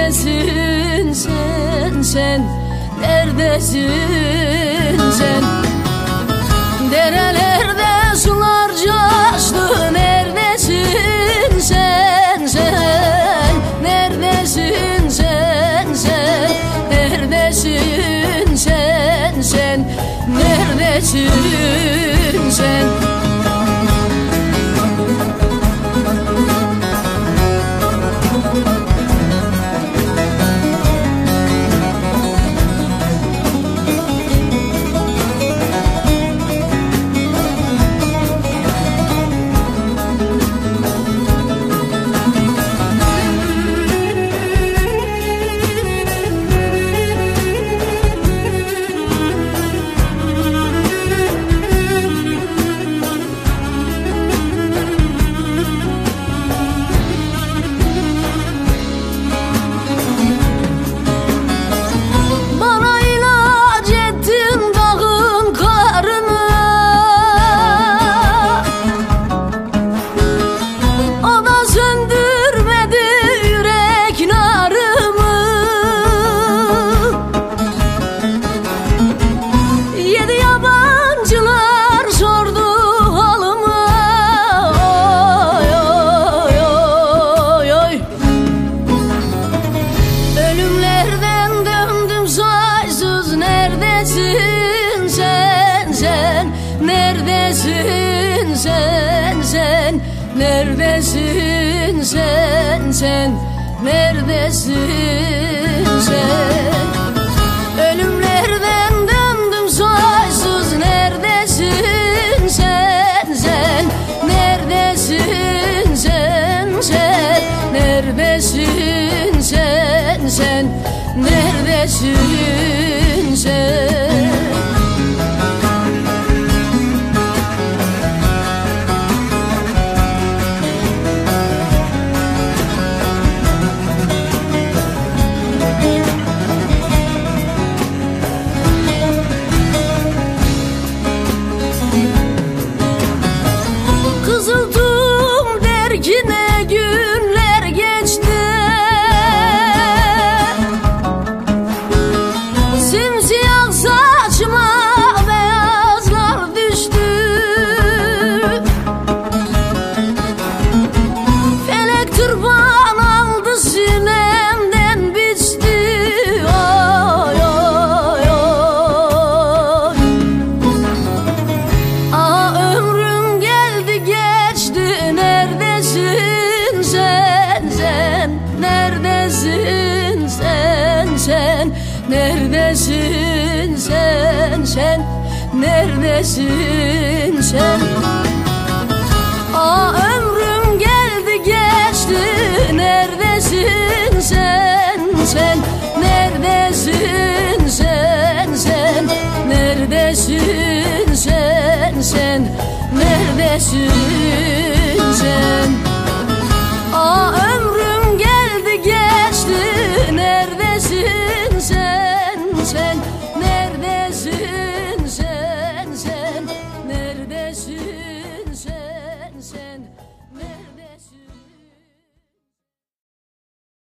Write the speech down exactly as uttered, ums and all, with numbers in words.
neredesin sen, sen neredesin sen? Derelerde sular coştu, neredesin sen, sen neredesin sen, sen neredesin sen, sen neredesin sen? Neredesin sen, sen neredesin sen, sen neredesin sen? Ölümlerden döndüm soysuz, neredesin sen, sen neredesin sen, sen neredesin sen, sen neredesin sen? Kızıldım dergine günler geçti, simsiyah saçıma beyazlar düştü. Felek tırpan aldı, sinemden biçti. Oy oy oy, aa ömrüm geldi geçti, neredesin sen, sen neredesin sen, sen neredesin sen, sen neredesin sen? Aa ömrüm geldi geçti, neredesin sen, sen neredesin sen, sen neredesin sen, sen neredesin sen? Aa ömrüm